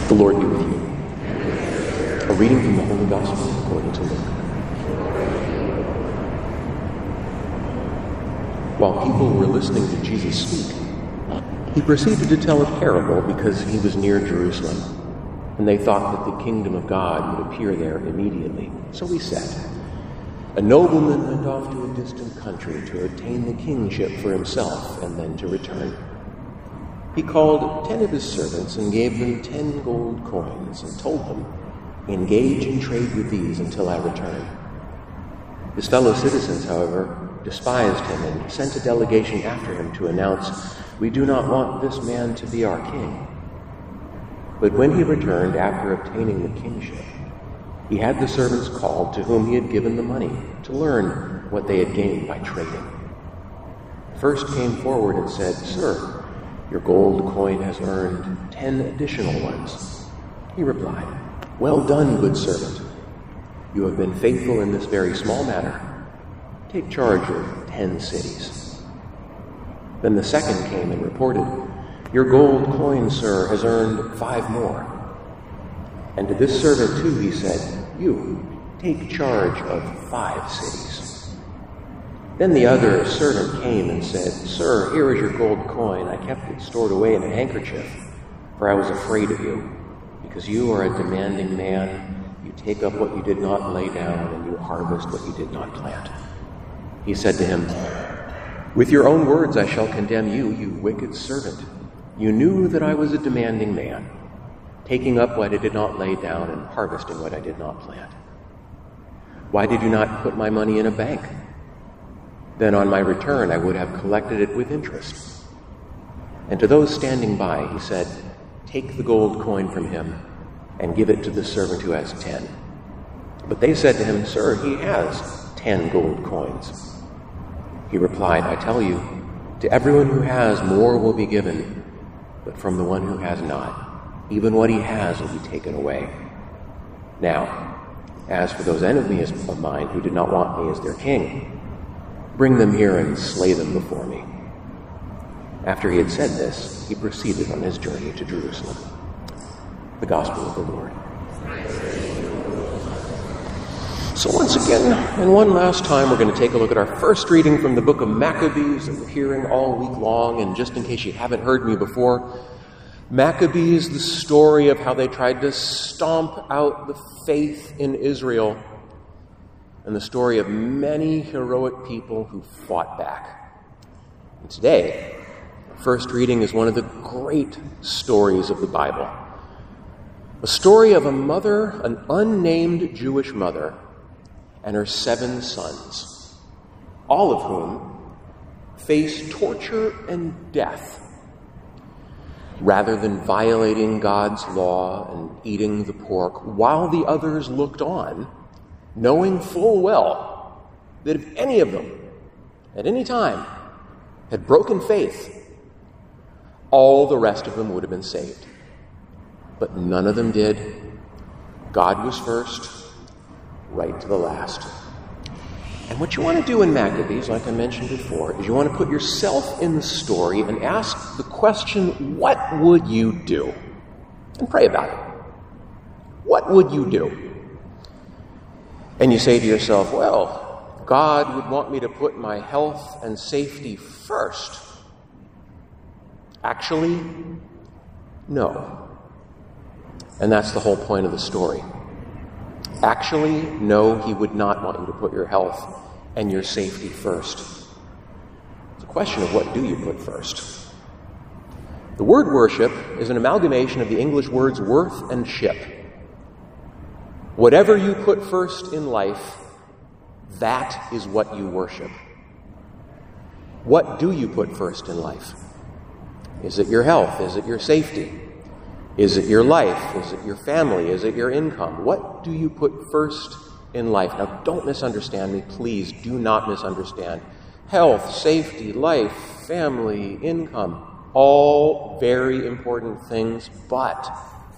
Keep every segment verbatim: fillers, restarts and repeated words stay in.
The Lord be with you. A reading from the Holy Gospel according to Luke. While people were listening to Jesus speak, he proceeded to tell a parable because he was near Jerusalem, and they thought that the kingdom of God would appear there immediately. So he said, "A nobleman went off to a distant country to obtain the kingship for himself and then to return. He called ten of his servants and gave them ten gold coins and told them, 'Engage in trade with these until I return.' His fellow citizens, however, despised him and sent a delegation after him to announce, 'We do not want this man to be our king.' But when he returned after obtaining the kingship, he had the servants called to whom he had given the money to learn what they had gained by trading. The first came forward and said, 'Sir, your gold coin has earned ten additional ones.' He replied, 'Well done, good servant. You have been faithful in this very small matter. Take charge of ten cities.' Then the second came and reported, 'Your gold coin, sir, has earned five more.' And to this servant too he said, 'You, take charge of five cities.' Then the other servant came and said, 'Sir, here is your gold coin. I kept it stored away in a handkerchief, for I was afraid of you, because you are a demanding man. You take up what you did not lay down, and you harvest what you did not plant.' He said to him, 'With your own words I shall condemn you, you wicked servant. You knew that I was a demanding man, taking up what I did not lay down and harvesting what I did not plant. Why did you not put my money in a bank? Then on my return I would have collected it with interest.' And to those standing by he said, 'Take the gold coin from him and give it to the servant who has ten.' But they said to him, 'Sir, he has ten gold coins.' He replied, 'I tell you, to everyone who has, more will be given, but from the one who has not, even what he has will be taken away. Now, as for those enemies of mine who did not want me as their king, bring them here and slay them before me.' After he had said this, he proceeded on his journey to Jerusalem." The Gospel of the Lord. So once again, and one last time, we're going to take a look at our first reading from the book of Maccabees that we're hearing all week long. And just in case you haven't heard me before, Maccabees, the story of how they tried to stomp out the faith in Israel, and the story of many heroic people who fought back. And today, our first reading is one of the great stories of the Bible. A story of a mother, an unnamed Jewish mother, and her seven sons, all of whom face torture and death rather than violating God's law and eating the pork, while the others looked on, knowing full well that if any of them at any time had broken faith, all the rest of them would have been saved. But none of them did. God was first, right to the last. And what you want to do in Maccabees, like I mentioned before, is you want to put yourself in the story and ask the question, what would you do? And pray about it. What would you do? And you say to yourself, well, God would want me to put my health and safety first. Actually, no. And that's the whole point of the story. Actually, no, he would not want you to put your health and your safety first. It's a question of what do you put first. The word worship is an amalgamation of the English words worth and ship. Whatever you put first in life, that is what you worship. What do you put first in life? Is it your health? Is it your safety? Is it your life? Is it your family? Is it your income? What do you put first in life? Now, don't misunderstand me. Please do not misunderstand. Health, safety, life, family, income, all very important things, but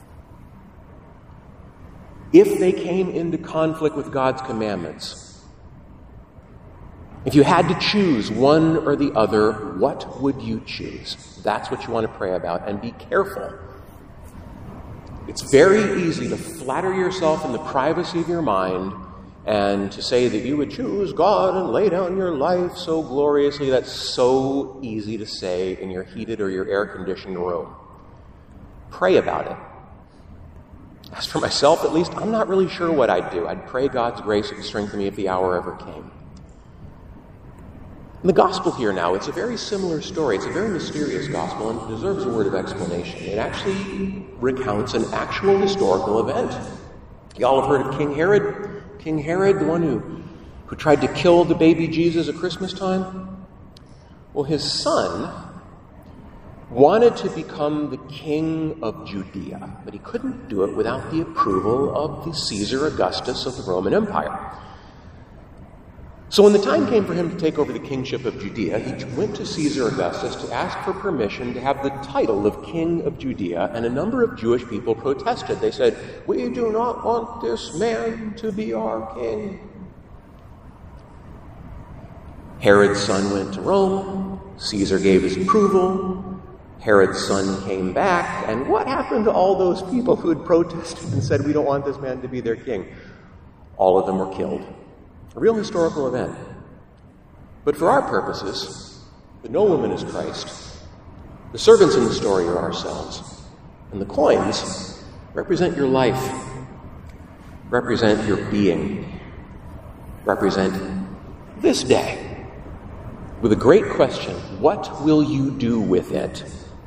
if they came into conflict with God's commandments, if you had to choose one or the other, what would you choose? That's what you want to pray about, and be careful It's very easy to flatter yourself in the privacy of your mind and to say that you would choose God and lay down your life so gloriously. That's so easy to say in your heated or your air-conditioned room. Pray about it. As for myself, at least, I'm not really sure what I'd do. I'd pray God's grace would strengthen me if the hour ever came. In the gospel here now, it's a very similar story. It's a very mysterious gospel and it deserves a word of explanation. It actually recounts an actual historical event. Y'all have heard of King Herod? King Herod, the one who, who tried to kill the baby Jesus at Christmas time? Well, his son wanted to become the king of Judea, but he couldn't do it without the approval of the Caesar Augustus of the Roman Empire. So when the time came for him to take over the kingship of Judea, he went to Caesar Augustus to ask for permission to have the title of King of Judea, and a number of Jewish people protested. They said, "We do not want this man to be our king." Herod's son went to Rome. Caesar gave his approval. Herod's son came back, and what happened to all those people who had protested and said, "We don't want this man to be their king"? All of them were killed. A real historical event. But for our purposes, the nobleman is Christ. The servants in the story are ourselves. And the coins represent your life, represent your being, represent this day. With a great question, what will you do with it?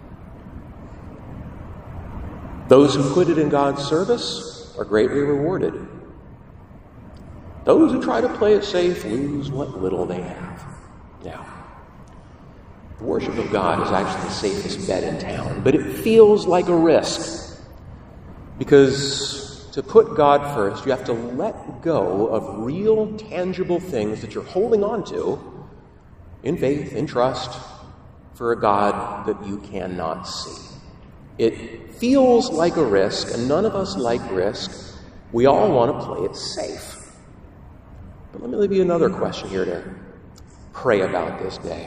Those who put it in God's service are greatly rewarded. Those who try to play it safe lose what little they have. Now, the worship of God is actually the safest bet in town, but it feels like a risk. Because to put God first, you have to let go of real, tangible things that you're holding on to in faith, in trust, for a God that you cannot see. It feels like a risk, and none of us like risk. We all want to play it safe. But let me leave you another question here to pray about this day.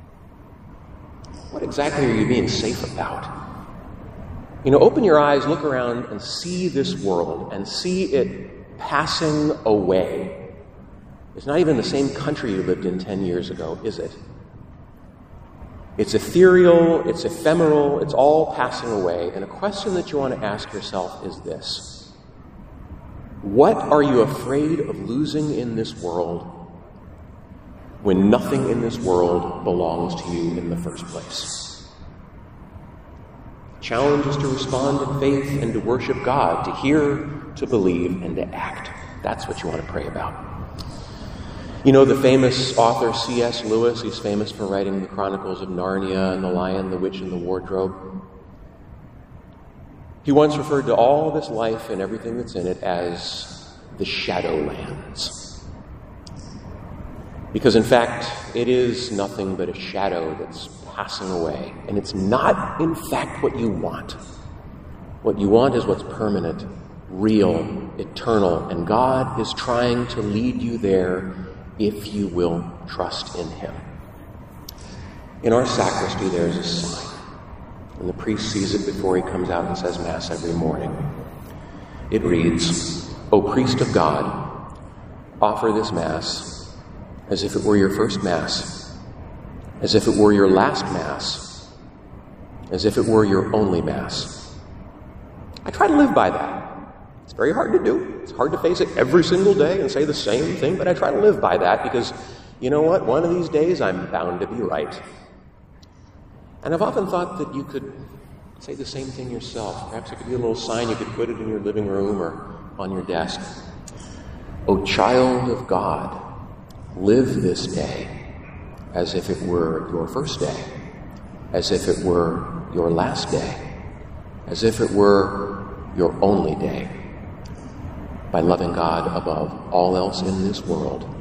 What exactly are you being safe about? You know, open your eyes, look around, and see this world, and see it passing away. It's not even the same country you lived in ten years ago, is it? It's ethereal, it's ephemeral, it's all passing away. And a question that you want to ask yourself is this: what are you afraid of losing in this world when nothing in this world belongs to you in the first place? The challenge is to respond in faith and to worship God, to hear, to believe, and to act. That's what you want to pray about. You know the famous author C S Lewis? He's famous for writing the Chronicles of Narnia and The Lion, the Witch, and the Wardrobe. He once referred to all this life and everything that's in it as the Shadowlands. Because in fact, it is nothing but a shadow that's passing away. And it's not, in fact, what you want. What you want is what's permanent, real, eternal. And God is trying to lead you there if you will trust in Him. In our sacristy, there is a sign. And the priest sees it before he comes out and says Mass every morning. It reads, "O priest of God, offer this Mass as if it were your first Mass, as if it were your last Mass, as if it were your only Mass." I try to live by that. It's very hard to do. It's hard to face it every single day and say the same thing, but I try to live by that because, you know what? One of these days I'm bound to be right. And I've often thought that you could say the same thing yourself. Perhaps it could be a little sign you could put it in your living room or on your desk. "O child of God, live this day as if it were your first day, as if it were your last day, as if it were your only day, by loving God above all else in this world